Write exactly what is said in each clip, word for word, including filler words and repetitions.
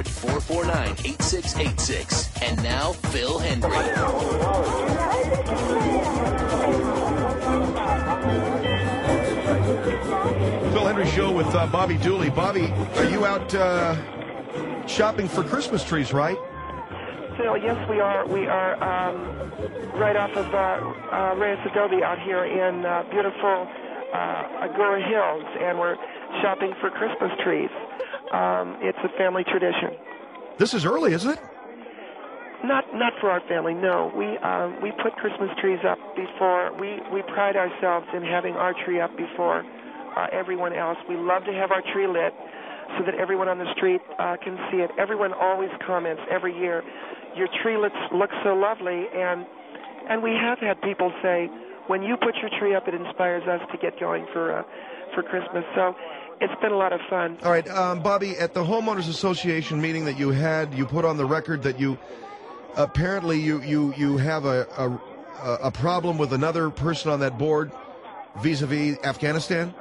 hundred, four four nine, eight six eight six. And now, Phil Hendrie. Phil Hendrie Show with uh, Bobby Dooley. Bobby, are you out uh, shopping for Christmas trees, right? Phil, yes, we are. We are um, right off of uh, uh, Reyes Adobe out here in uh, beautiful uh, Agoura Hills, and we're shopping for Christmas trees. Um, it's a family tradition. This is early, isn't it? Not not for our family, no. We um, we put Christmas trees up before. We, we pride ourselves in having our tree up before uh, everyone else. We love to have our tree lit so that everyone on the street uh, can see it. Everyone always comments every year, your tree looks, looks so lovely, and and we have had people say, when you put your tree up, it inspires us to get going for uh, for Christmas. So it's been a lot of fun. All right, um, Bobby, at the Homeowners Association meeting that you had, you put on the record that you apparently you, you, you have a, a, a problem with another person on that board vis-a-vis Afghanistan?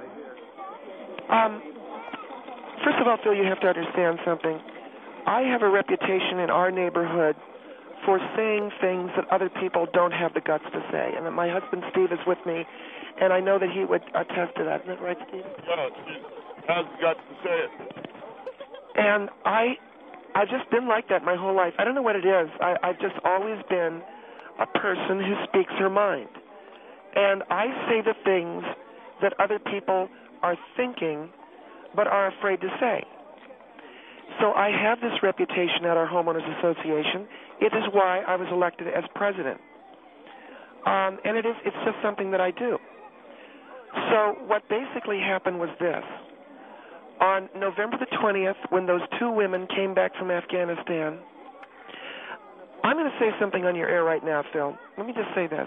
Um, first of all, Phil, you have to understand something. I have a reputation in our neighborhood for saying things that other people don't have the guts to say. And that my husband, Steve, is with me, and I know that he would attest to that. Isn't that right, Steve? Yeah, he has the guts to say it. And I... I've just been like that my whole life. I don't know what it is. I, I've just always been a person who speaks her mind. And I say the things that other people are thinking but are afraid to say. So I have this reputation at our Homeowners Association. It is why I was elected as president. Um, and it is, it's just something that I do. So what basically happened was this. On November the twentieth, when those two women came back from Afghanistan, I'm going to say something on your air right now, Phil. Let me just say this.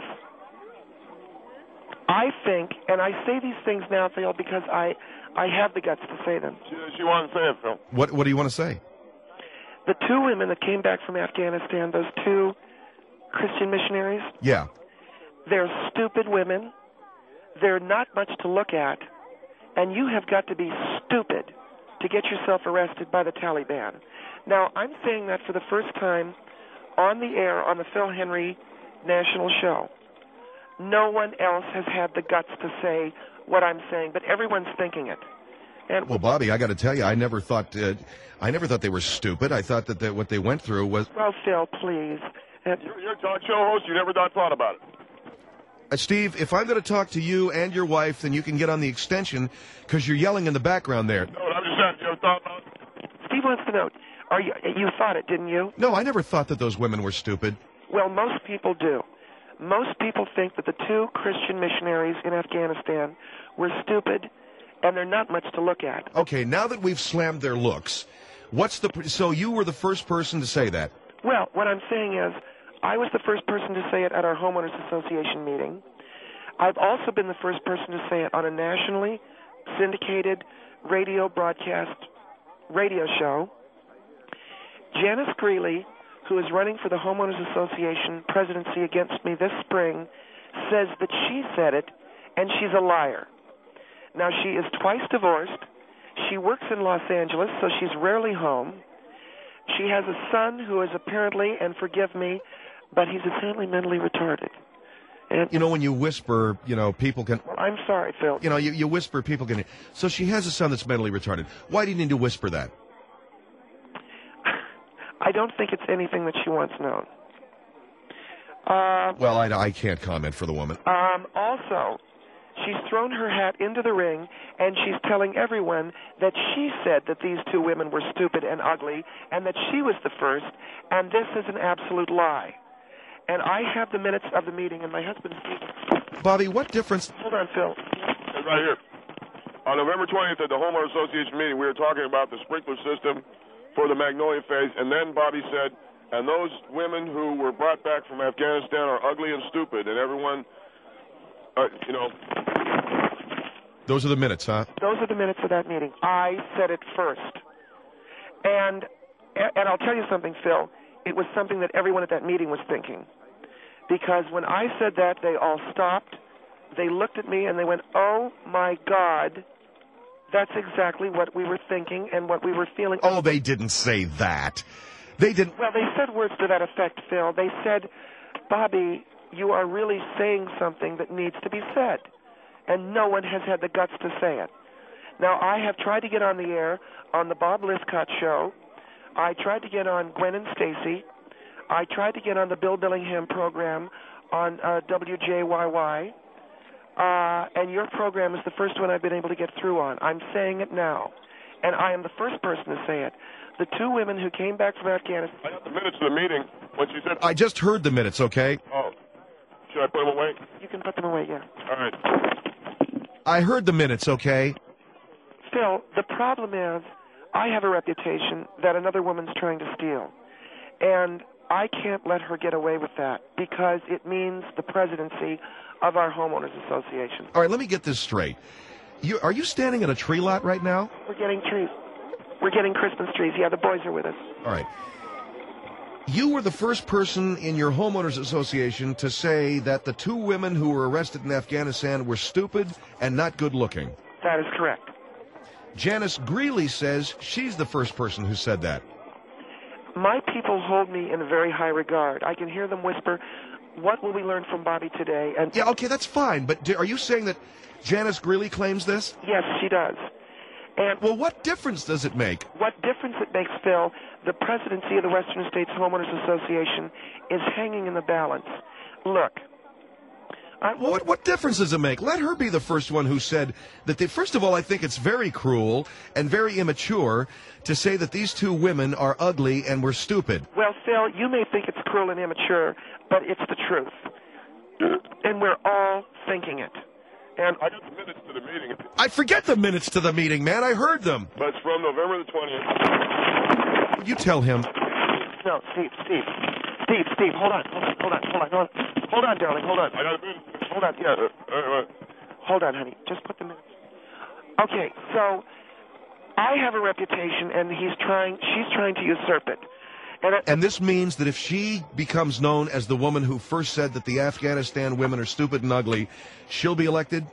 I think, and I say these things now, Phil, because I, I have the guts to say them. She, she wants to say it, Phil. What, what do you want to say? The two women that came back from Afghanistan, those two Christian missionaries, yeah, they're stupid women. They're not much to look at. And you have got to be stupid to get yourself arrested by the Taliban. Now, I'm saying that for the first time on the air on the Phil Hendrie National Show. No one else has had the guts to say what I'm saying, but everyone's thinking it. And well, Bobby, I got to tell you, I never thought uh, I never thought they were stupid. I thought that they, what they went through was... Well, Phil, please. You're, you're a talk show host. You never thought, thought about it. Uh, Steve, if I'm going to talk to you and your wife, then you can get on the extension because you're yelling in the background there. No, I'm just saying, you ever thought about it? Steve wants to know, are you, you thought it, didn't you? No, I never thought that those women were stupid. Well, most people do. Most people think that the two Christian missionaries in Afghanistan were stupid, and they're not much to look at. Okay, now that we've slammed their looks, what's the... So you were the first person to say that? Well, what I'm saying is, I was the first person to say it at our Homeowners Association meeting. I've also been the first person to say it on a nationally syndicated radio broadcast radio show. Janice Greeley, who is running for the Homeowners Association presidency against me this spring, says that she said it, and she's a liar. Now, she is twice divorced. She works in Los Angeles, so she's rarely home. She has a son who is apparently, and forgive me, but he's apparently mentally retarded. And you know, when you whisper, you know, people can... Well, I'm sorry, Phil. You know, you, you whisper, people can... So she has a son that's mentally retarded. Why do you need to whisper that? I don't think it's anything that she wants known. Uh, well, I, I can't comment for the woman. Um, also, she's thrown her hat into the ring, and she's telling everyone that she said that these two women were stupid and ugly, and that she was the first, and this is an absolute lie. And I have the minutes of the meeting, and my husband, Steve... Bobby, what difference... Hold on, Phil. Right here. On November twentieth at the Homeowners Association meeting, we were talking about the sprinkler system for the Magnolia phase, and then Bobby said, and those women who were brought back from Afghanistan are ugly and stupid, and everyone, uh, you know... Those are the minutes, huh? Those are the minutes of that meeting. I said it first. And, and I'll tell you something, Phil. It was something that everyone at that meeting was thinking. Because when I said that, they all stopped, they looked at me, and they went, oh, my God, That's exactly what we were thinking and what we were feeling. Oh, they didn't say that. They didn't. Well, they said words to that effect, Phil. They said, Bobby, you are really saying something that needs to be said. And no one has had the guts to say it. Now, I have tried to get on the air on the Bob Liscott show. I tried to get on Gwen and Stacy. I tried to get on the Bill Billingham program on uh, W J Y Y. Uh, and your program is the first one I've been able to get through on. I'm saying it now. And I am the first person to say it. The two women who came back from Afghanistan. I got the minutes of the meeting. What she said. I just heard the minutes, okay? Oh. Should I put them away? You can put them away, yeah. All right. I heard the minutes, okay? Phil, the problem is I have a reputation that another woman's trying to steal. And I can't let her get away with that because it means the presidency of our homeowners association. All right, let me get this straight. You, are you standing at a tree lot right now? We're getting trees. We're getting Christmas trees. Yeah, the boys are with us. All right. You were the first person in your homeowners association to say that the two women who were arrested in Afghanistan were stupid and not good looking. That is correct. Janice Greeley says she's the first person who said that. My people hold me in very high regard. I can hear them whisper, what will we learn from Bobby today? And yeah, okay, that's fine. But do, are you saying that Janice Greeley claims this? Yes, she does. And well, what difference does it make? What difference it makes, Phil, the presidency of the Western States Homeowners Association is hanging in the balance. Look. I, what, what difference does it make? Let her be the first one who said that. They, first of all, I think it's very cruel and very immature to say that these two women are ugly and were stupid. Well, Phil, you may think it's cruel and immature, but it's the truth. And we're all thinking it. And I got the minutes to the meeting. I forget the minutes to the meeting, man. I heard them. But it's from November the twentieth. You tell him. No, Steve, Steve. Steve, Steve, hold on, hold on, hold on, hold on, hold on. Hold on, darling, hold on. I got a minute. Hold on, yeah. Uh, uh, uh. Hold on, honey. Just put the minutes. Okay, so I have a reputation, and he's trying, she's trying to usurp it. And, it, and this means that if she becomes known as the woman who first said that the Afghanistan women are stupid and ugly, she'll be elected?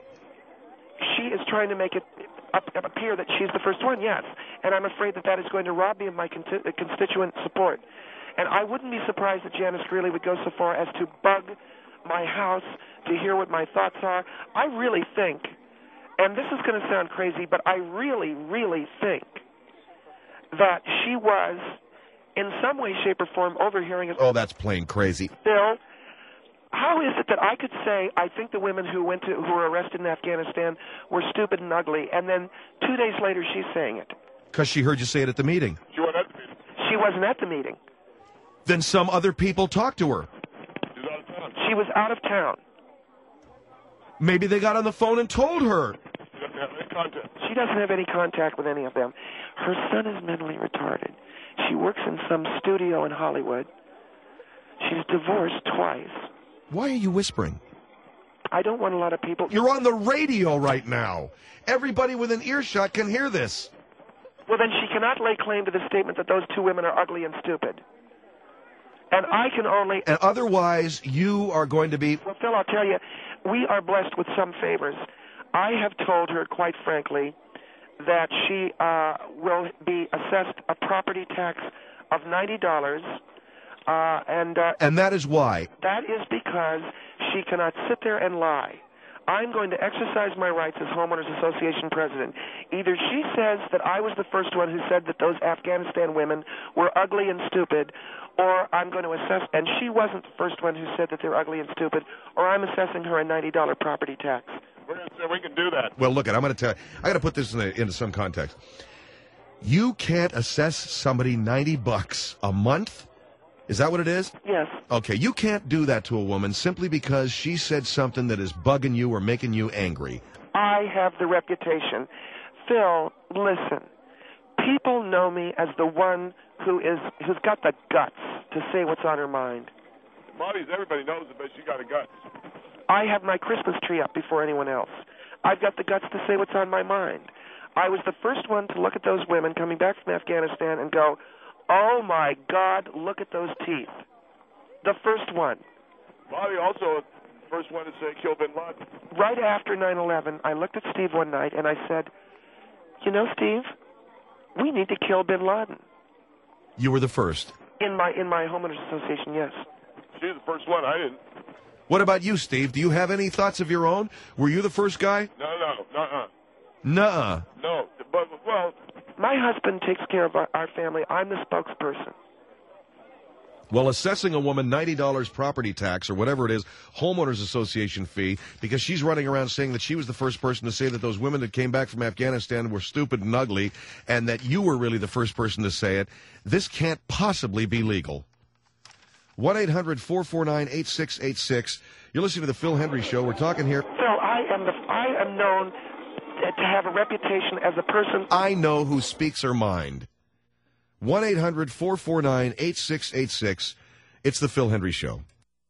She is trying to make it appear that she's the first one, yes. And I'm afraid that that is going to rob me of my constituent support. And I wouldn't be surprised that Janice Greeley would go so far as to bug my house to hear what my thoughts are. I really think, and this is going to sound crazy, but I really, really think that she was in some way, shape, or form overhearing us. Oh, that's plain crazy. Bill, how is it that I could say I think the women who went to who were arrested in Afghanistan were stupid and ugly, and then two days later she's saying it? Because she heard you say it at the meeting. She wasn't at the meeting. She wasn't at the meeting. Then some other people talked to her. She was out of town. She was out of town. Maybe they got on the phone and told her. She doesn't have any contact. She doesn't have any contact with any of them. Her son is mentally retarded. She works in some studio in Hollywood. She's divorced twice. Why are you whispering? I don't want a lot of people... You're on the radio right now. Everybody with an earshot can hear this. Well, then she cannot lay claim to the statement that those two women are ugly and stupid. And I can only... And otherwise, you are going to be... Well, Phil, I'll tell you, we are blessed with some favors. I have told her, quite frankly, that she uh, will be assessed a property tax of ninety dollars. Uh, and, uh, and that is why? That is because she cannot sit there and lie. I'm going to exercise my rights as Homeowners Association president. Either she says that I was the first one who said that those Afghanistan women were ugly and stupid, or I'm going to assess, and she wasn't the first one who said that they're ugly and stupid, or I'm assessing her a ninety dollar property tax. We're going to say we can do that. Well, look, I'm going to tell you, I got to put this in a, into some context. You can't assess somebody ninety bucks a month? Is that what it is? Yes. Okay, you can't do that to a woman simply because she said something that is bugging you or making you angry. I have the reputation. Phil, listen. People know me as the one who is who's got the guts to say what's on her mind. Bobby's everybody knows it, but she got a guts. I have my Christmas tree up before anyone else. I've got the guts to say what's on my mind. I was the first one to look at those women coming back from Afghanistan and go, oh, my God, look at those teeth. The first one. Bobby also the first one to say kill bin Laden. Right after nine eleven, I looked at Steve one night and I said, You know, Steve, we need to kill Bin Laden. You were the first. In my in my homeowners association, yes. She's the first one. I didn't. What about you, Steve? Do you have any thoughts of your own? Were you the first guy? No, no, no, Nuh-uh. no. But well, My husband takes care of our, our family. I'm the spokesperson. Well, assessing a woman ninety dollars property tax or whatever it is, homeowners association fee, because she's running around saying that she was the first person to say that those women that came back from Afghanistan were stupid and ugly, and that you were really the first person to say it, this can't possibly be legal. one eight hundred four four nine eight six eight six. You're listening to the Phil Hendry Show. We're talking here. Phil, I am the I am known to have a reputation as a person. I know who speaks her mind. one eight hundred four four nine eight six eight six. It's the Phil Hendry Show.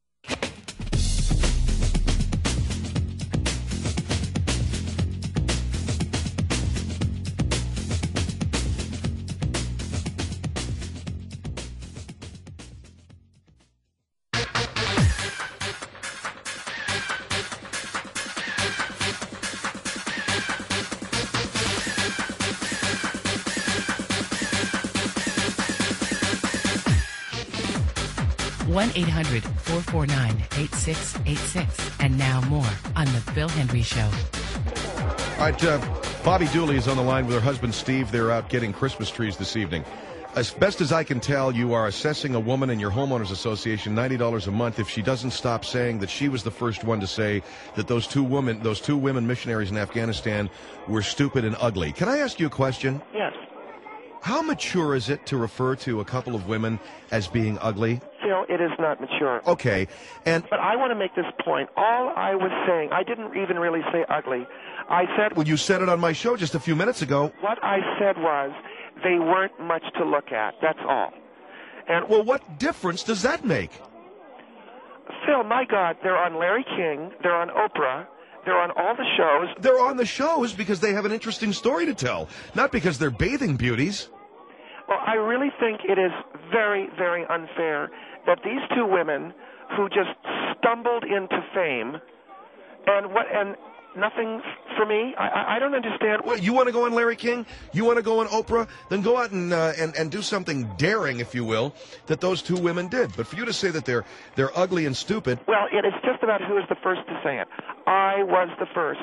one eight hundred four four nine eight six eight six. And now more on The Phil Hendry Show. All right, uh, Bobby Dooley is on the line with her husband, Steve. They're out getting Christmas trees this evening. As best as I can tell, you are assessing a woman in your homeowners association ninety dollars a month if she doesn't stop saying that she was the first one to say that those two women, those two women missionaries in Afghanistan were stupid and ugly. Can I ask you a question? Yes. How mature is it to refer to a couple of women as being ugly? Phil, it is not mature. Okay, and But I want to make this point. All I was saying, I didn't even really say ugly. I said, well, you said it on my show just a few minutes ago. what I said was they weren't much to look at. That's all. And Well, what difference does that make? Phil, my God, they're on Larry King, they're on Oprah, they're on all the shows. They're on the shows because they have an interesting story to tell, not because they're bathing beauties. Well, I really think it is very, very unfair that these two women who just stumbled into fame and what and nothing for me. I, I, I don't understand. Well, you want to go on Larry King? You want to go on Oprah? Then go out and, uh, and and do something daring, if you will, that those two women did. But for you to say that they're they're ugly and stupid. Well, it is just about who is the first to say it. I was the first.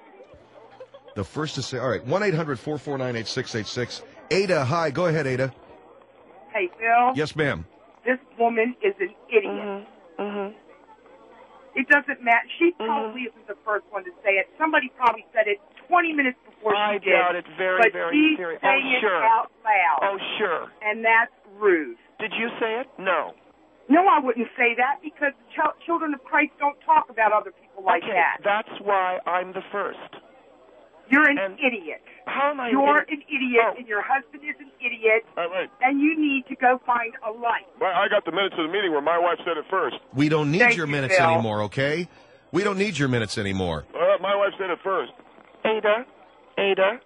The first to say, all right, one eight hundred four four nine eight six eight six. Ada, hi. Go ahead, Ada. Hey, Phil. Yes, ma'am. This woman is an idiot. Mm-hmm. Mm-hmm. It doesn't matter. She probably isn't the first one to say it. Somebody probably said it twenty minutes before I she did. doubt it very, but very she's serious. saying Oh, sure. it out loud. Oh, sure. And that's rude. Did you say it? No. No, I wouldn't say that because ch- children of Christ don't talk about other people like okay, that. That's why I'm the first. You're an And idiot. How am I? You're an an idiot, Oh. and your husband is an idiot, all right. and you need to go find a life. Well, I got the minutes of the meeting where my wife said it first. We don't need Thank your you, minutes Bill. anymore, okay? We don't need your minutes anymore. Uh, my wife said it first. Ada, Ada,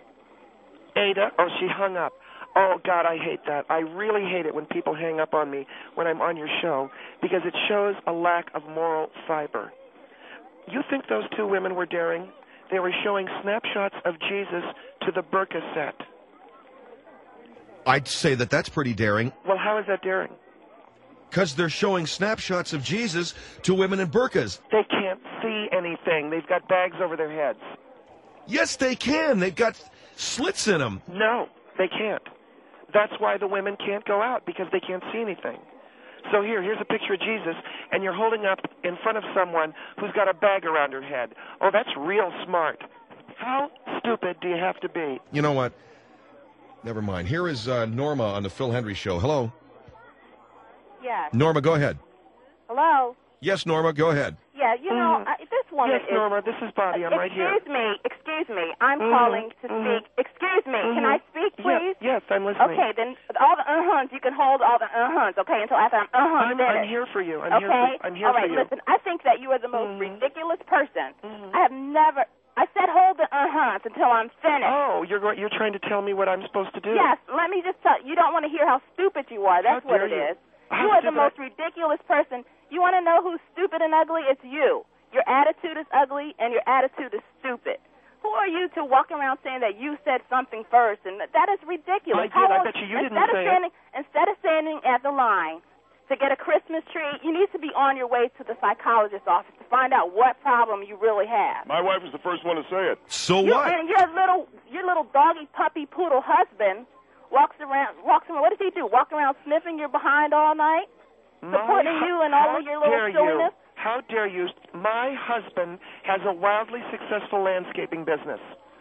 Ada. Oh, she hung up. Oh, God, I hate that. I really hate it when people hang up on me when I'm on your show because it shows a lack of moral fiber. You think those two women were daring? They were showing snapshots of Jesus to the burqa set. I'd say that that's pretty daring. Well, how is that daring? Because they're showing snapshots of Jesus to women in burqas. They can't see anything. They've got bags over their heads. Yes, they can. They've got slits in them. No, they can't. That's why the women can't go out, because they can't see anything. So here, here's a picture of Jesus, and you're holding up in front of someone who's got a bag around her head. Oh, that's real smart. How stupid do you have to be? You know what? Never mind. Here is uh, Norma on the Phil Hendry Show. Hello. Yes. Norma, go ahead. Hello? Yes, Norma, go ahead. Yeah, you know, Mhm. I, this woman Yes, is... Norma, this is Bobby. I'm right here. Excuse me, excuse me. I'm Mhm, calling to mhm. speak. Excuse me, can Mhm. I speak, Yes, please? yes, I'm listening. Okay, then all the uh-huns, you can hold all the uh-huns, okay, until after I'm uh-huh I'm, finished. I'm here for you. I'm okay? here for, I'm here all right, for you. listen, I think that you are the most Mhm. ridiculous person. Mhm. I have never... I said hold the uh-huns until I'm finished. Oh, you're go- you're trying to tell me what I'm supposed to do? Yes, let me just tell you. You don't want to hear how stupid you are. That's How what dare it you. is. How You are the stupid most I- ridiculous person. You want to know who's stupid and ugly? It's you. Your attitude is ugly, and your attitude is stupid. who are you to walk around saying that you said something first? And that is ridiculous. I How did. I long- bet you you didn't instead of say it. standing, Instead of standing at the line to get a Christmas tree, you need to be on your way to the psychologist's office to find out what problem you really have. My wife was the first one to say it. So You, what? and your little, your little doggy puppy poodle husband walks around, walks around. What does he do? Walk around sniffing your behind all night, supporting My- you and all how of your little dare silliness. You? How dare you? My husband has a wildly successful landscaping business,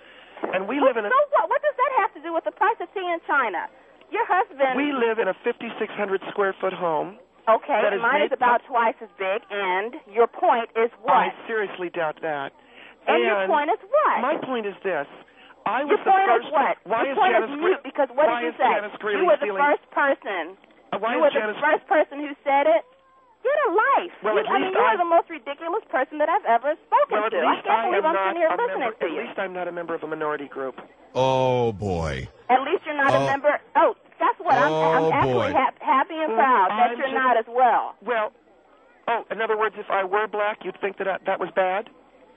and we Well, live in a so what? What does that have to do with the price of tea in China? Your husband. we live in a fifty-six hundred square foot home. Okay, that is mine is made- about twice as big, and your point is what? I seriously doubt that. and your point is what? My point is this. I was your the point first. is what? Why your is point Janice is Gre- mute because what why did you is say? Janice Greeley You were the stealing- first person. Uh, why you is were Janice the first person who said it. Get a life. Well, you, at I mean, least you are I- the most ridiculous person that I've ever spoken Well, at to. I least can't I believe am I'm not sitting here a listening member. to At you. least I'm not a member of a minority group. Oh, boy. At least you're not Oh. a member. Oh, that's what I'm, Oh, I'm actually boy. hap- happy and proud that I'm you're just- not as well. Well, oh, in other words, if I were black, you'd think that I, that was bad?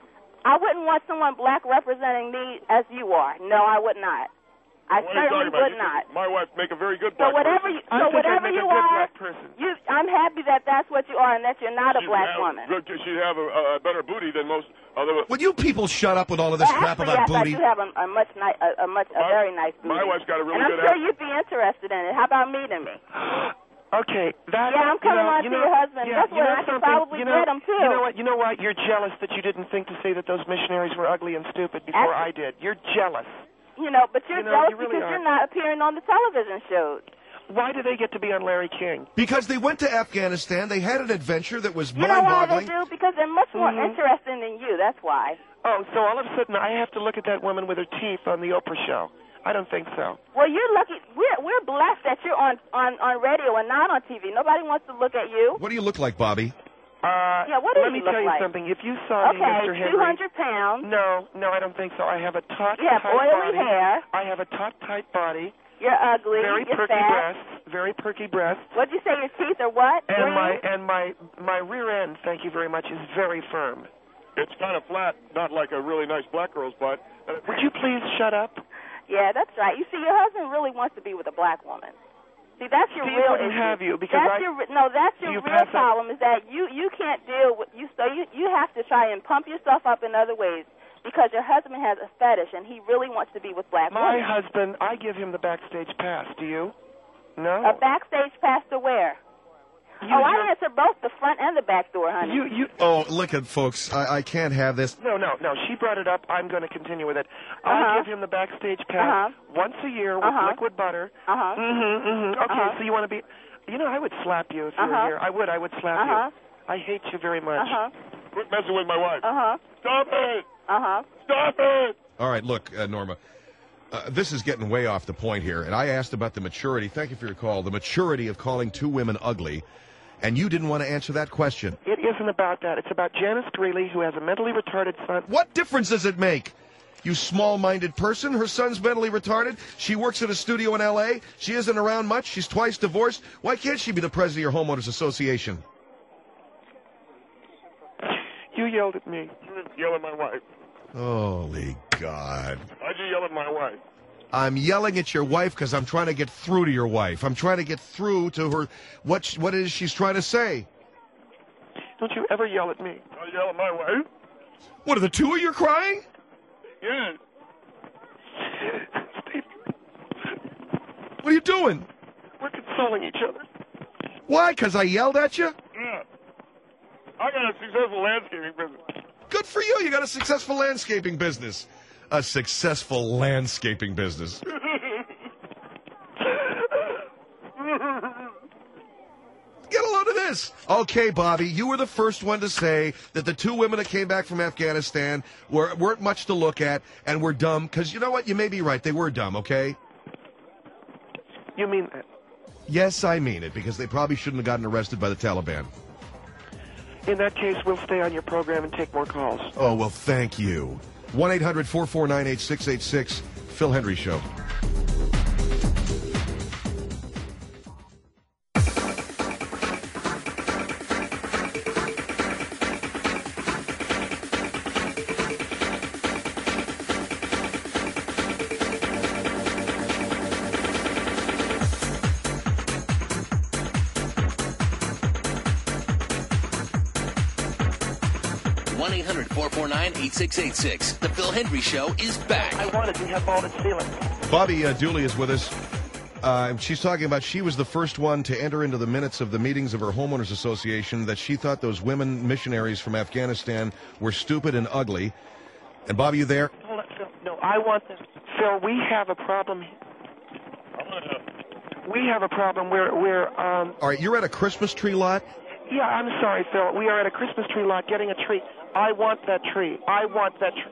I wouldn't want someone black representing me as you are. No, I would not. I What are you certainly talking about? would You not. think My wife make a very good So black whatever person. you, I so think whatever I'd make you a good are, black person. you, I'm happy that that's what you are and that you're not a She'd black have woman. Good, she'd have a, a better booty than most other. Would you people shut up with all of this Well, crap actually, about yes, booty? I do have a, a much ni- a, a much a My- very nice booty. my wife's got a really and I'm good sure ass. you'd be interested in it. How about meeting me? Okay, that. Yeah, I'm you coming know, on you to know, your husband. Yeah, That's you what know I could something? probably you know, get him too. You know what? You know what? You're jealous that you didn't think to say that those missionaries were ugly and stupid before I Actually- did. You're jealous. You know, but you're You know, jealous you really because are. you're not appearing on the television shows. Why do they get to be on Larry King? Because they went to Afghanistan, they had an adventure that was You know why they mind-boggling. do? Because they're much more Mhm. interesting than you. That's why. Oh, so all of a sudden I have to look at that woman with her teeth on the Oprah show. I don't think so. Well, you're lucky. We're we're blessed that you're on on on radio and not on T V. Nobody wants to look at you. What do you look like, Bobby? Uh, Yeah, what do let you me look tell you like? something. If you saw me, Okay, Mister Henry, two hundred pounds. no, no, I don't think so. I have a taut, You have tight oily body. hair. I have a taut, tight body. You're ugly. Very you're perky fat. breasts. Very perky breasts. What'd you say? Your teeth are what? And Green? my and my my rear end, thank you very much, is very firm. It's kind of flat, not like a really nice black girl's butt. Would you please shut up? Yeah, that's right. You see, your husband really wants to be with a black woman. See, that's your Steve real wouldn't issue. have you because that's I- your no. That's Do your you real pass that- problem is that you you can't deal with you. So you you have to try and pump yourself up in other ways because your husband has a fetish and he really wants to be with black My women. husband, I give him the backstage pass. Do you? No. A backstage pass to where? You, oh, I you're- answer both the front and the back door, honey. You you. Oh, look at folks. I, I can't have this. No, no, no. She brought it up. I'm going to continue with it. I Uh-huh. give him the backstage pass Uh-huh. once a year with Uh-huh. liquid butter. Uh huh. Mm-hmm, mm-hmm. Okay, Uh-huh. so you want to be... You know, I would slap you if you Uh-huh. were here. I would. I would slap Uh-huh. you. I hate you very much. Uh huh. Quit messing with my wife. Uh huh. Stop it! Uh huh. Stop it! All right, look, uh, Norma. Uh, this is getting way off the point here, and I asked about the maturity. Thank you for your call. The maturity of calling two women ugly, and you didn't want to answer that question. It isn't about that. It's about Janice Greeley, who has a mentally retarded son. What difference does it make? You small-minded person. Her son's mentally retarded. She works at a studio in L A. She isn't around much. She's twice divorced. Why can't she be the president of your homeowners association? You yelled at me. You yell at my wife. Holy God. Why'd you yell at my wife? I'm yelling at your wife because I'm trying to get through to your wife. I'm trying to get through to her what sh- what it is she's trying to say. Don't you ever yell at me. I yell at my wife? What, are the two of you crying? Yeah. Steve, What are you doing? we're consoling each other. Why? Because I yelled at you? Yeah. I got a successful landscaping business. Good for you. You got a successful landscaping business. A successful landscaping business. Get a load of this. Okay, Bobby, you were the first one to say that the two women that came back from Afghanistan were, weren't much to look at and were dumb. Because you know what? You may be right. They were dumb, okay? You mean that? Yes, I mean it, because they probably shouldn't have gotten arrested by the Taliban. In that case, we'll stay on your program and take more calls. Oh, well, thank you. one eight hundred four four nine eight six eight six, Phil Hendry Show. one eight hundred four four nine eight six eight six. The Phil Hendry Show is back. I wanted to have vaulted ceilings. Bobby uh, Dooley is with us. Uh, she's talking about she was the first one to enter into the minutes of the meetings of her homeowners association that she thought those women missionaries from Afghanistan were stupid and ugly. And Bobby, you there? Hold on, Phil. No, I want this. Phil, we have a problem. We have a problem where we're. Um, All right, you're at a Christmas tree lot? yeah, I'm sorry, Phil. We are at a Christmas tree lot getting a tree. I want that tree. I want that tree.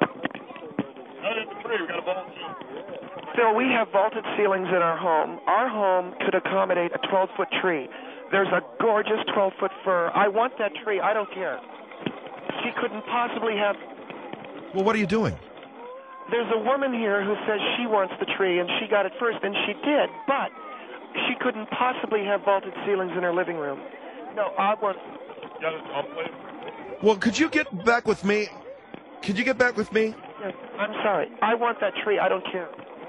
Not at the tree. We got a volunteer. Phil, we have vaulted ceilings in our home. Our home could accommodate a twelve-foot tree. There's a gorgeous twelve-foot fir. I want that tree. I don't care. She couldn't possibly have. Well, what are you doing? There's a woman here who says she wants the tree, and she got it first, and she did, but she couldn't possibly have vaulted ceilings in her living room. No, I want. Got it. I'll play it. Well, could you get back with me? Could you get back with me? Yes, I'm sorry. I want that tree. I don't care.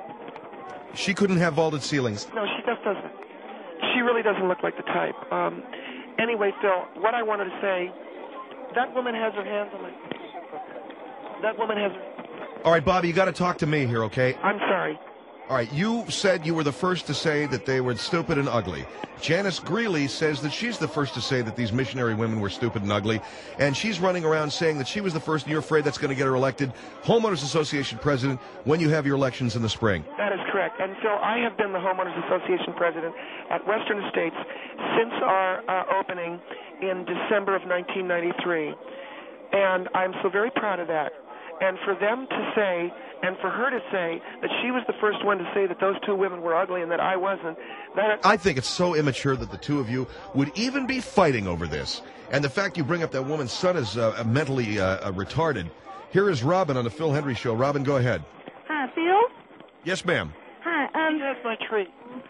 She couldn't have vaulted ceilings. No, she just doesn't. She really doesn't look like the type. Um, anyway, Phil, what I wanted to say, that woman has her hands on my... That woman has her... All right, Bobby, you got to talk to me here, okay? I'm sorry. All right, you said you were the first to say that they were stupid and ugly. Janice Greeley says that she's the first to say that these missionary women were stupid and ugly, and she's running around saying that she was the first, and you're afraid that's going to get her elected Homeowners Association president when you have your elections in the spring. That is correct. And Phil, I have been the Homeowners Association president at Western Estates since our uh, opening in December of nineteen ninety-three, and I'm so very proud of that. And for them to say, and for her to say that she was the first one to say that those two women were ugly and that I wasn't, that... I think it's so immature that the two of you would even be fighting over this. And the fact you bring up that woman's son is uh, mentally uh, uh, retarded. Here is Robin on the Phil Hendry Show. Robin, go ahead. Hi, Phil. Yes, ma'am. Hi, um, That's my tree.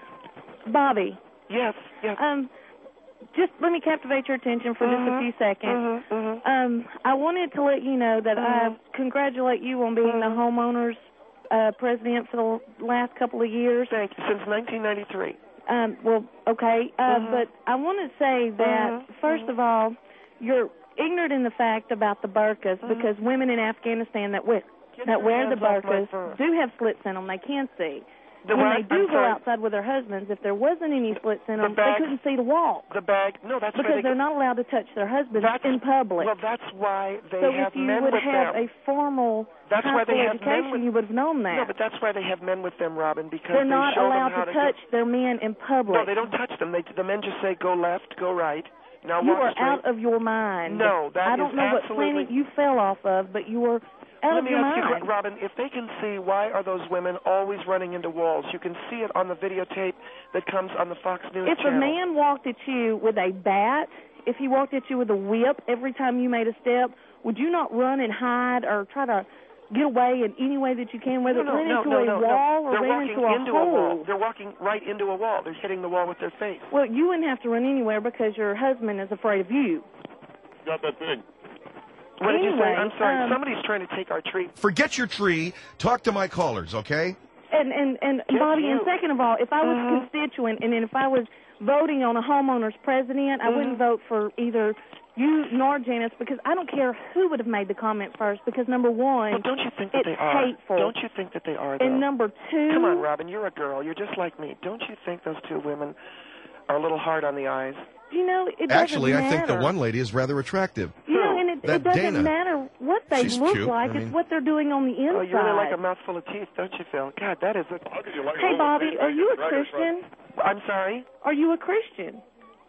Bobby. Yes, yes. Um, just let me captivate your attention for Mhm, just a few seconds. mhm, mhm. Um, I wanted to let you know that Mhm. I congratulate you on being the homeowners uh, president for the last couple of years. Thank you. Since nineteen ninety-three. Um, well, okay, uh, Mhm. but I want to say that, Mhm, first mhm. of all, you're ignorant in the fact about the burqas Mhm. because women in Afghanistan that wear, Get that your wear the hands off my burqas fur. do have slits in them. They can see. The when what? they do I'm go sorry. outside with their husbands, if there wasn't any slits in The them, bag- they couldn't see to walk The bag. No, that's why because they. they're not allowed to touch their husbands That's, in public. Well, that's why they so have if you men would with have them. a formal That's high why they school have men education, with- you would have known that. No, but that's why they have men with them, Robin, because they're they not show allowed them how to to touch do... their men in public. No, they don't touch them. They, the men just say, go left, go right. Now You walk are straight. out of your mind. No, that I don't is know what absolutely- planet you fell off of, but you were out Let of me your ask you, mind. Robin, if they can see, why are those women always running into walls? You can see it on the videotape that comes on the Fox News If channel. a man walked at you with a bat, if he walked at you with a whip every time you made a step, would you not run and hide or try to get away in any way that you can, whether no, it ran no, into no, a no, wall no. or They're ran walking into a into hole? a wall. They're walking right into a wall. They're hitting the wall with their face. Well, you wouldn't have to run anywhere because your husband is afraid of you. Got that thing. What did you say? Anyway, I'm sorry. um, Somebody's trying to take our tree. Forget your tree. Talk to my callers, okay? And and and Just Bobby, you. and second of all, if I was Mhm. a constituent and then if I was voting on a homeowner's president, I wouldn't Mhm. vote for either you nor Janice because I don't care who would have made the comment first because number one, Well, don't you think that it's they are? hateful. Don't you think that they are, though? And number two, Come on, Robin. You're a girl. You're just like me. Don't you think those two women are a little hard on the eyes? you know, it doesn't Actually, I matter. think the one lady is rather attractive. You know, and it, That it doesn't Dana. matter what they She's look cute. like; I it's mean- what they're doing on the inside. Oh, you really like a mouthful of teeth, don't you, Phil? God, that is a... How could you like Hey, a Bobby, woman? are you a Dragon Christian? I'm sorry? Are you a Christian?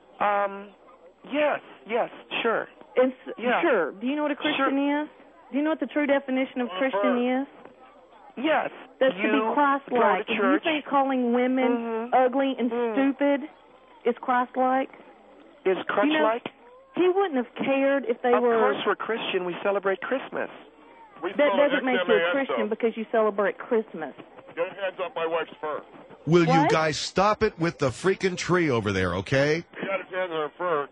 Um, yes, yes, sure. And s- Yeah. Sure. Do you know what a Christian is? Do you know what the true definition of Christian is? Yes. That's you to be Christ-like. Go to And you church. think calling women Mhm. ugly and Mhm. stupid is Christ-like? Is crutch you know, like? He wouldn't have cared if they Of were. course we're Christian. We celebrate Christmas. We That call it doesn't make you a X M A S Christian though. because you celebrate Christmas. Get your hands off my wife's fur. Will you What? guys stop it with the freaking tree over there, okay? He got his hands on her fur.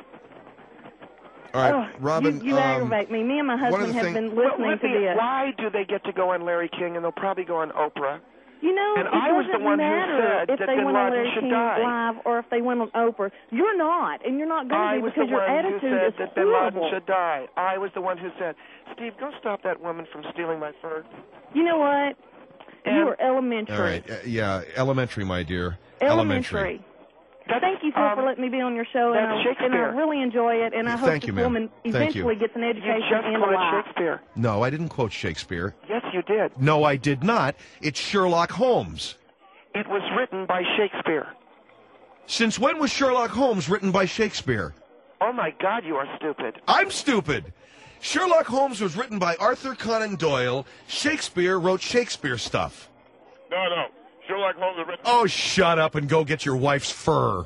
All right, Ugh, Robin. you, you um, aggravate me. Me and my one of husband the have thing- been Well, listening let to me- this. Why do they get to go on Larry King and they'll probably go on Oprah? You know, And it I was doesn't the one who matter said if that they Bin went on Laden Larry should King die. Live or if they went on Oprah. You're not, and you're not going I to be was because the your one who attitude said is that Bin Laden horrible. should die. I was the one who said, Steve, go stop that woman from stealing my fur. You know what? And- you are elementary. All right. Uh, yeah, elementary, my dear. Elementary. That's, Thank you, Phil, um, for letting me be on your show, and that's I, and Shakespeare. I really enjoy it, and I hope Thank this you, ma'am. woman Thank eventually you. gets an You education just and a quoted life. Shakespeare. No, I didn't quote Shakespeare. Yes, you did. No, I did not. It's Sherlock Holmes. It was written by Shakespeare. Since when was Sherlock Holmes written by Shakespeare? Oh, my God, you are stupid. I'm stupid. Sherlock Holmes was written by Arthur Conan Doyle. Shakespeare wrote Shakespeare stuff. No, no. Sherlock Holmes was written. Oh, shut up and go get your wife's fur.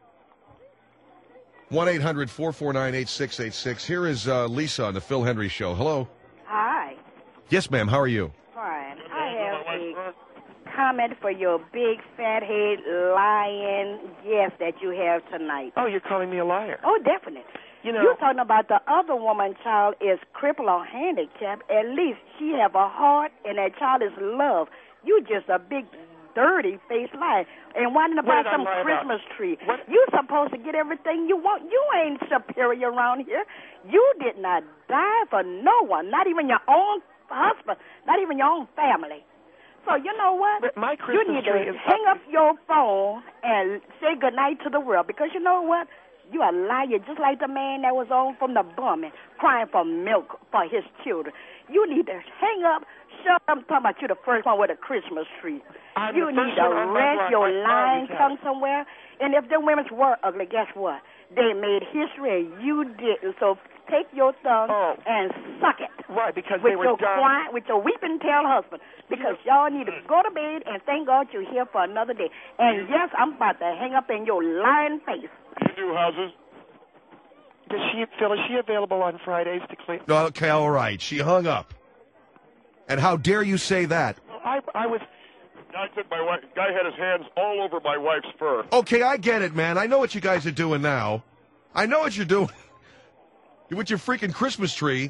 one eight hundred four four nine eight six eight six. Here is uh, Lisa on the Phil Henry Show. Hello. Hi. Yes, ma'am. How are you? Fine. I have a comment for your big fat head lying guest that you have tonight. Oh, you're calling me a liar. Oh, definitely. You know, You're talking about the other woman child is crippled or handicapped. At least she have a heart and that child is love. You just a big dirty face liar. And whining What about did I some lie about? Christmas tree. What? You supposed to get everything you want. You ain't superior around here. You did not die for no one, not even your own husband, not even your own family. So you know what? But my You Christmas need tree to is hang up your phone and say goodnight to the world, because you know what? You a liar, just like the man that was on from the bumming, crying for milk for his children. You need to hang up. Shut up. I'm talking about you, the first one with a Christmas tree. I'm you the need first to one on my rest block your by lying Barbie tongue somewhere. And if the women's were ugly, guess what? They made history and you didn't. So take your tongue Oh. and suck it. Right, because With they were your dumb. quiet, with your weeping tail husband, because y'all need to go to bed and thank God you're here for another day. And yes, I'm about to hang up in your lying face. You do houses? Does she, Phil, is she available on Fridays to clean? Okay, all right. She hung up. And how dare you say that? I, I was. Guy took my wife. Guy had his hands all over my wife's fur. Okay, I get it, man. I know what you guys are doing now. I know what you're doing. You're with your freaking Christmas tree.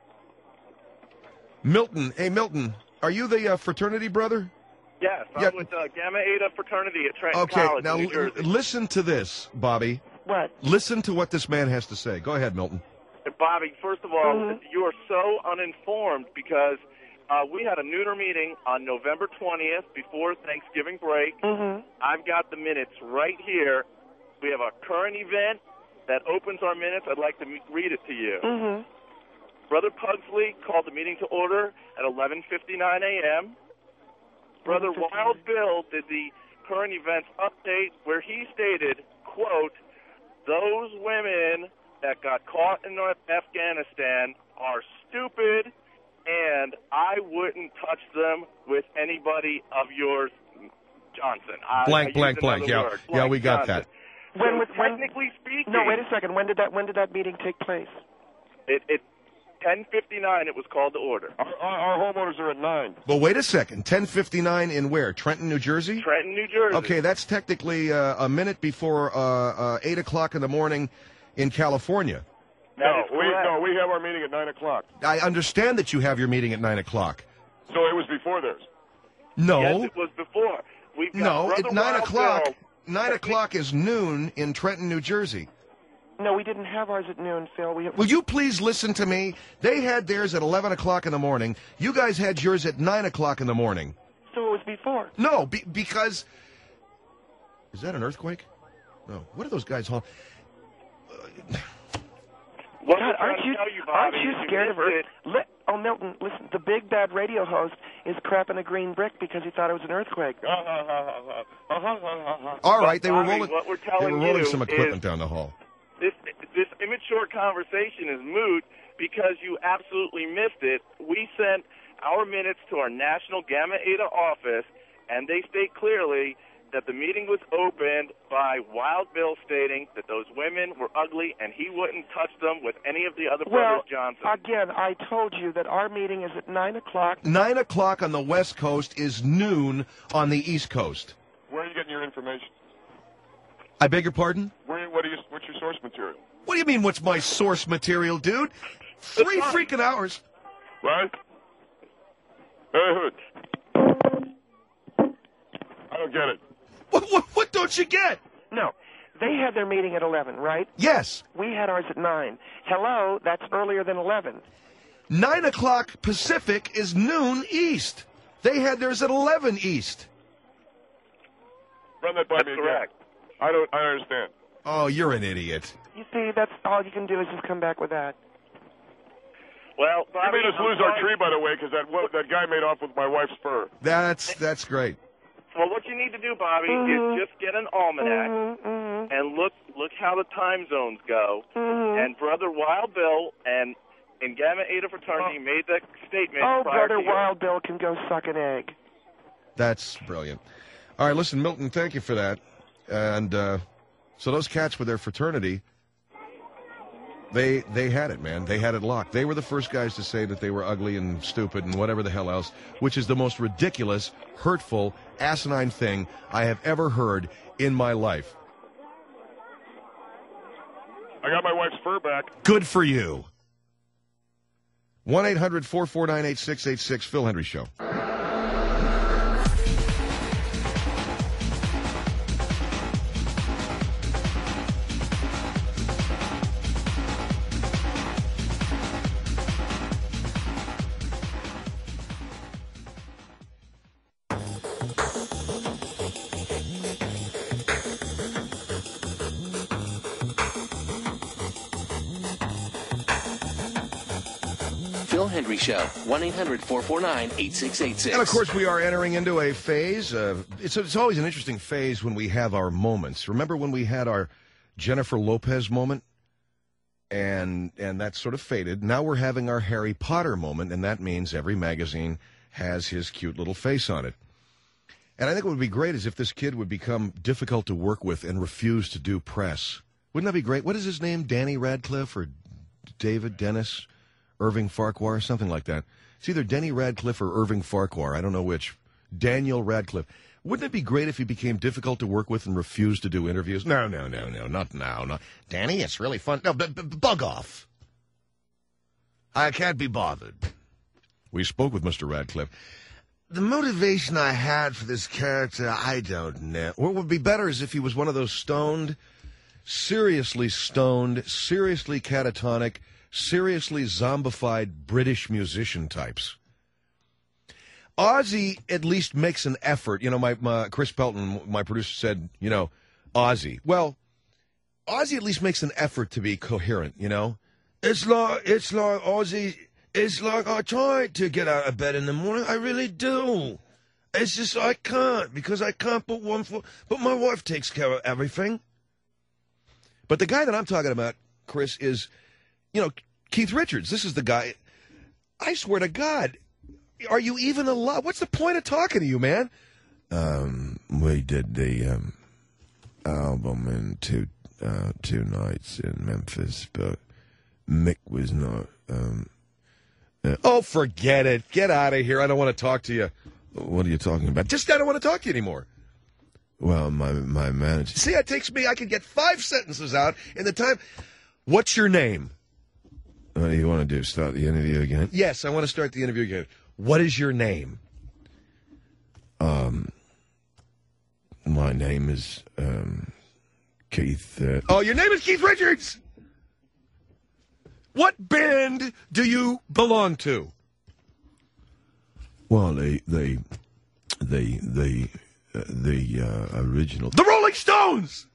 Milton. Hey, Milton. Are you the uh, fraternity brother? Yes, I'm Yeah. with uh, Gamma Eta fraternity at Trenton Okay, College, now New l- Jersey. listen to this, Bobby. What? Listen to what this man has to say. Go ahead, Milton. And Bobby, first of all, Mhm. you are so uninformed because uh, we had a neuter meeting on November twentieth before Thanksgiving break. Mm-hmm. I've got the minutes right here. We have a current event that opens our minutes. I'd like to me- read it to you. Mm-hmm. Brother Pugsley called the meeting to order at eleven fifty-nine a.m. Brother Wild Bill did the current events update where he stated, quote, those women that got caught in North Afghanistan are stupid, and I wouldn't touch them with anybody of yours, Johnson. I, Blank, I blank, used blank. another Yeah, word. yeah, Blank we got Johnson. that. When So was- when- technically speaking, No, wait a second. When did that? When did that meeting take place? it, it ten fifty-nine it was called to order. Our, our, our homeowners are at nine. But wait a second. ten fifty-nine in where? Trenton, New Jersey? Trenton, New Jersey. Okay, that's technically uh, a minute before uh, uh, eight o'clock in the morning in California. That No, is we correct. no, we have our meeting at nine o'clock. I understand that you have your meeting at nine o'clock. So it was before theirs. No. Yes, it was before. We've got No, Brother at nine Wild o'clock. Bill. Nine o'clock is noon in Trenton, New Jersey. No, we didn't have ours at noon, Phil. We Will you please listen to me? They had theirs at eleven o'clock in the morning. You guys had yours at nine o'clock in the morning. so it was before. No, be, because is that an earthquake? No. What are those guys? Hauling? What God, we're trying aren't to you tell you, aren't Bobby, you is scared of missed Earth? it. Li- oh, Milton, listen. The big bad radio host is crapping a green brick because he thought it was an earthquake. All right, they were Bobby, rolling. what we're They telling were rolling you some equipment is down the hall. This this immature conversation is moot because you absolutely missed it. We sent our minutes to our National Gamma Eta office, and they state clearly that the meeting was opened by Wild Bill stating that those women were ugly and he wouldn't touch them with any of the other Well, brothers Johnson. again, I told you that our meeting is at nine o'clock. Nine o'clock on the West Coast is noon on the East Coast. Where are you getting your information? I beg your pardon? Where, what are you, what's your source material? What do you mean, what's my source material, dude? Three freaking hours. Right? Hey, Hood. don't get it. What, what, what don't you get? No. They had their meeting at eleven, right? Yes. We had ours at nine. Hello, that's earlier than eleven. Nine o'clock Pacific is noon East. They had theirs at eleven East. Run that by That's me again. correct. I don't. I understand. Oh, you're an idiot. You see, that's all you can do is just come back with that. Well, You Bobby, made us I'm lose our sorry. tree, by the way, because that wo- that guy made off with my wife's fur. That's that's great. Well, what you need to do, Bobby, Mhm. is just get an almanac Mm-hmm, mm-hmm, and look look how the time zones go. mm-hmm. And Brother Wild Bill and in Gamma Eta fraternity made that statement. Oh, prior Brother to your- Wild Bill can go suck an egg. That's brilliant. All right, listen, Milton, thank you for that. And uh, so those cats with their fraternity, they they had it, man. They had it locked. They were the first guys to say that they were ugly and stupid and whatever the hell else, which is the most ridiculous, hurtful, asinine thing I have ever heard in my life. I got my wife's fur back. Good for you. one eight hundred four four nine eight six eight six, Phil Hendry Show. Phil Hendry Show, one eight hundred four four nine eight six eight six. And of course, we are entering into a phase. Of, it's, it's always an interesting phase when we have our moments. Remember when we had our Jennifer Lopez moment? And and that sort of faded. Now we're having our Harry Potter moment, and that means every magazine has his cute little face on it. And I think what would be great is if this kid would become difficult to work with and refuse to do press. Wouldn't that be great? What is his name? Danny Radcliffe or David Dennis? Irving Farquhar, something like that. It's either Denny Radcliffe or Irving Farquhar. I don't know which. Daniel Radcliffe. Wouldn't it be great if he became difficult to work with and refused to do interviews? No, no, no, no, not now. Not. Danny, it's really fun. No, b- b- bug off. I can't be bothered. We spoke with Mister Radcliffe. The motivation I had for this character, I don't know. What would be better is if he was one of those stoned, seriously stoned, seriously catatonic, seriously zombified British musician types. Ozzy at least makes an effort. You know, my, my Chris Pelton, my producer, said, you know, Ozzy. Well, Ozzy at least makes an effort to be coherent, you know. It's like, it's like Ozzy, it's like I try to get out of bed in the morning. I really do. It's just I can't because I can't put one foot, but my wife takes care of everything. But the guy that I'm talking about, Chris, is... You know, Keith Richards, this is the guy. I swear to God, are you even alive? What's the point of talking to you, man? Um, we did the um, album in two uh, two nights in Memphis, but Mick was not. Um, uh, oh, forget it. Get out of here. I don't want to talk to you. What are you talking about? Just I don't want to talk to you anymore. Well, my my manager. See, it takes me. I can get five sentences out in the time. What's your name? What do you want to do? Start the interview again? Yes, I want to start the interview again. What is your name? Um, my name is um, Keith. Uh, oh, your name is Keith Richards. What band do you belong to? Well, the the the the uh, the uh, original, the Rolling Stones.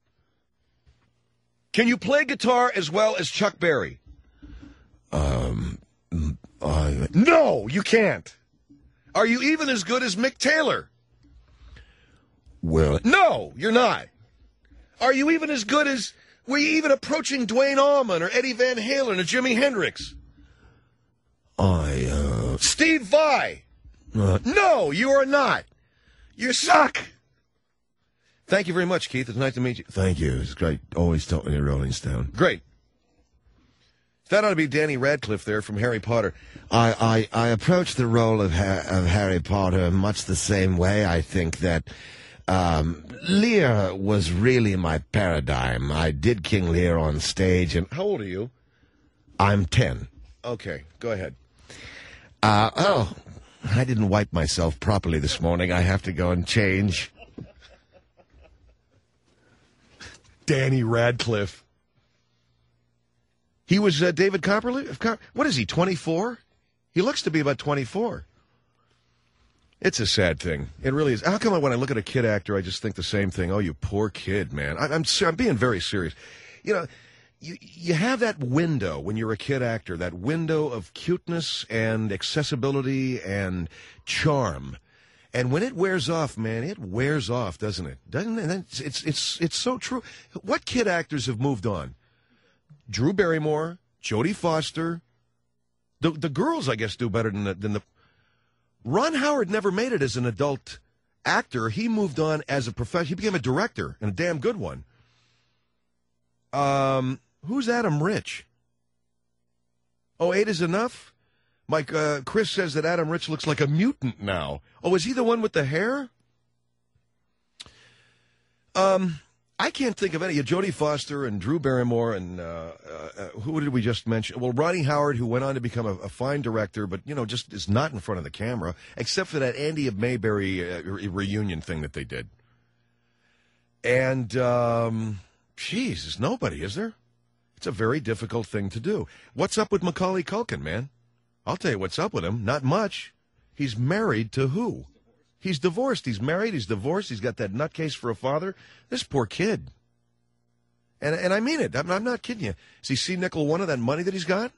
Can you play guitar as well as Chuck Berry? Um, I... No, you can't. Are you even as good as Mick Taylor? Well... No, you're not. Are you even as good as... Were you even approaching Duane Allman or Eddie Van Halen or Jimi Hendrix? I, uh... Steve Vai? Uh, no, you are not. You suck. Thank you very much, Keith. It's nice to meet you. Thank you. It's great. Always talking to Rolling Stone. Great. That ought to be Danny Radcliffe there from Harry Potter. I, I, I approach the role of, ha- of Harry Potter much the same way. I think that um, Lear was really my paradigm. I did King Lear on stage. And how old are you? I'm ten. Okay, go ahead. Uh, oh, I didn't wipe myself properly this morning. I have to go and change. Danny Radcliffe. He was uh, David Copperfield. What is he, twenty-four? He looks to be about twenty-four. It's a sad thing. It really is. How come when I look at a kid actor, I just think the same thing? Oh, you poor kid, man. I, I'm I'm being very serious. You know, you you have that window when you're a kid actor, that window of cuteness and accessibility and charm. And when it wears off, man, it wears off, doesn't it? Doesn't it? It's it's it's, it's so true. What kid actors have moved on? Drew Barrymore, Jodie Foster. The the girls, I guess, do better than the, than the. Ron Howard never made it as an adult actor. He moved on as a professional. He became a director, and a damn good one. Um, who's Adam Rich? Oh, eight is enough? Mike, uh, Chris says that Adam Rich looks like a mutant now. Oh, is he the one with the hair? Um, I can't think of any. Jodie Foster and Drew Barrymore and uh, uh, who did we just mention? Well, Ronnie Howard, who went on to become a, a fine director, but, you know, just is not in front of the camera, except for that Andy of Mayberry uh, re- reunion thing that they did. And, um, geez, there's nobody, is there? It's a very difficult thing to do. What's up with Macaulay Culkin, man? I'll tell you what's up with him. Not much. He's married to who? He's divorced. He's married. He's divorced. He's got that nutcase for a father. This poor kid. And and I mean it. I'm, I'm not kidding you. Does he see nickel one of that money that he's got?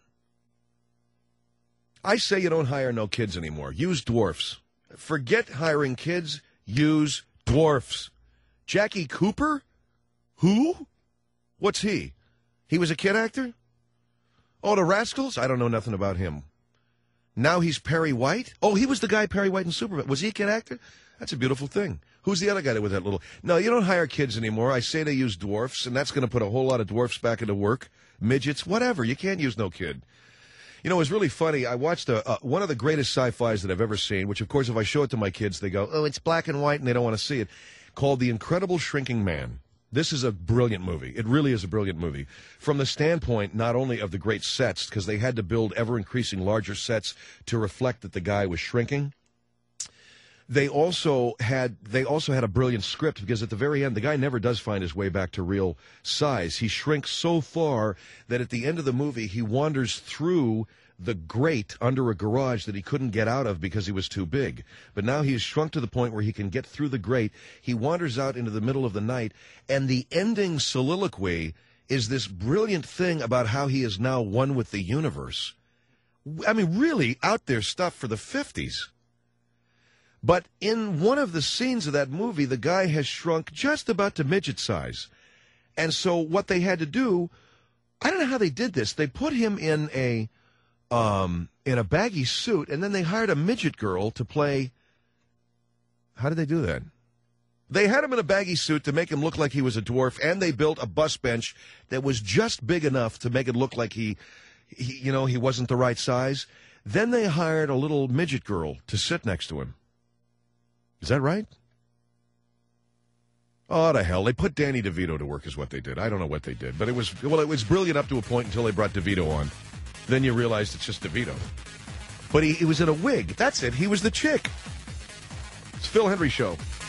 I say you don't hire no kids anymore. Use dwarfs. Forget hiring kids. Use dwarfs. Jackie Cooper? Who? What's he? He was a kid actor? Oh, the Rascals? I don't know nothing about him. Now he's Perry White? Oh, he was the guy Perry White in Superman. Was he a kid actor? That's a beautiful thing. Who's the other guy with that little... No, you don't hire kids anymore. I say they use dwarfs, and that's going to put a whole lot of dwarfs back into work. Midgets, whatever. You can't use no kid. You know, it was really funny. I watched a, uh, one of the greatest sci-fis that I've ever seen, which, of course, if I show it to my kids, they go, oh, it's black and white, and they don't want to see it, called The Incredible Shrinking Man. This is a brilliant movie. It really is a brilliant movie. From the standpoint not only of the great sets, because they had to build ever-increasing larger sets to reflect that the guy was shrinking. They also had they also had a brilliant script, because at the very end, the guy never does find his way back to real size. He shrinks so far that at the end of the movie, he wanders through the grate under a garage that he couldn't get out of because he was too big. But now he has shrunk to the point where he can get through the grate. He wanders out into the middle of the night, and the ending soliloquy is this brilliant thing about how he is now one with the universe. I mean, really out there stuff for the fifties. But in one of the scenes of that movie, the guy has shrunk just about to midget size. And so what they had to do, I don't know how they did this. They put him in a um, in a baggy suit, and then they hired a midget girl to play. How did they do that? They had him in a baggy suit to make him look like he was a dwarf, and they built a bus bench that was just big enough to make it look like he, he you know, he wasn't the right size. Then they hired a little midget girl to sit next to him. Is that right? Oh, the hell. They put Danny DeVito to work is what they did. I don't know what they did. But it was, well, it was brilliant up to a point until they brought DeVito on. Then you realized it's just DeVito. But he, he was in a wig. That's it. He was the chick. It's Phil Hendry Show.